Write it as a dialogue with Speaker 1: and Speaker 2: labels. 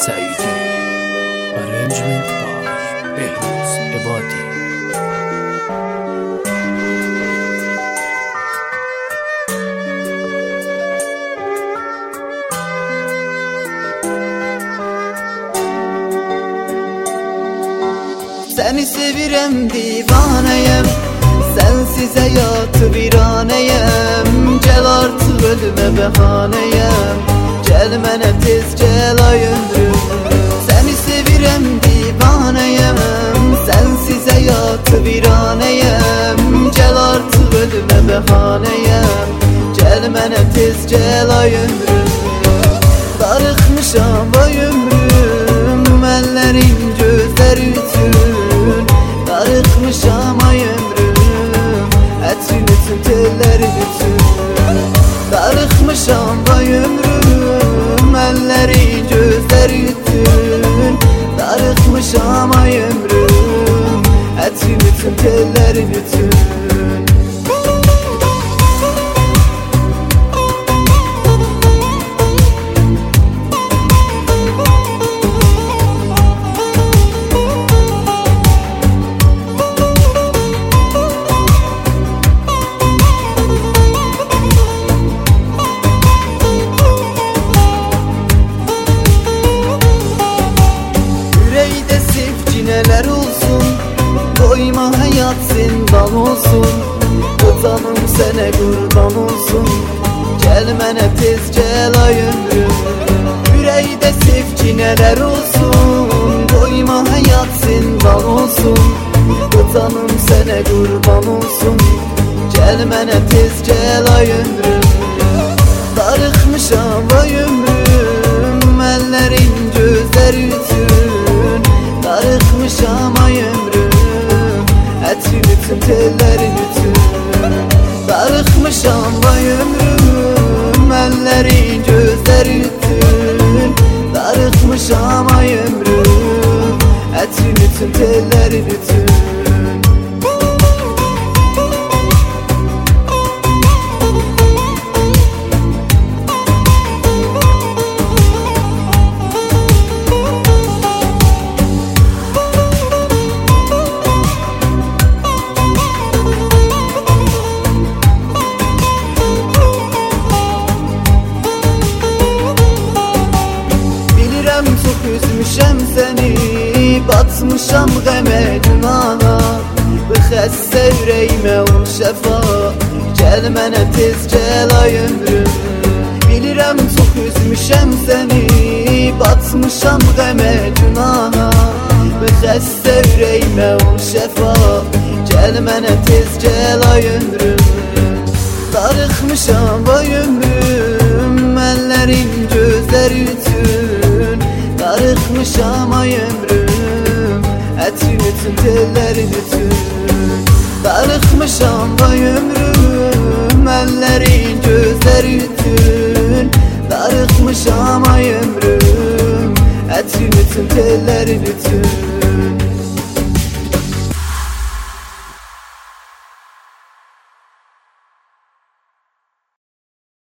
Speaker 1: Saidi. Arrangement by Behruz Ebadi.
Speaker 2: Seni sevirem divaneyem, sensiz hayatı viraneyem. Gel artık ölüme behaneyem, gel mənə tez gel ay ömrüm. Seni sevirem divaneyem, sensiz hayatı viraneyem. Gel artık ölüme behaneyem, gel mənə tez gel ay ömrüm. Darıxmışam ay ömrüm, əllərin gözləri üçün. Darıxmışam ay ömrüm, ətin üçün telləri bütün. Darıxmışam ay ömrüm, əllərin gözləri üçün. Darıxmışam ay ömrüm, ətin üçün telləri bütün. Neler olsun, koyma hayat zindan olsun. Vatanım sene kurban olsun, gel mənə tez gel ay ömrüm. Yüreğde sevgi neler olsun, koyma hayat zindan olsun. Vatanım sene kurban olsun, gel mənə tez gel ay ömrüm. Darıxmışam ay ömrüm, əllərin gözləri üçün. Darıxmışam ay ömrüm, ətin üçün tellərin üçün. Darıxmışam ay ömrüm, əllərin gözləri üçün. Darıxmışam ay ömrüm, ətin üçün tellərin üçün. Çok üzmüşəm səni, batmışam qəmə günaha. Bu xəstə ürəyimə ol şəfa, gəl mənə tez gəl ay ömrüm. Bilirəm çox üzmüşəm səni, batmışam qəmə günaha. Bu xəstə ürəyimə ol şəfa, gəl mənə tez gəl ay ömrüm. Darıxmışam ay ömrüm, əllərin gözləri üçün. Darıxmışam ay ömrüm, ətin üçün tellərin üçün. Darıxmışam ay ömrüm, əllərin gözləri üçün. Darıxmışam ay ömrüm, ətin üçün tellərin üçün.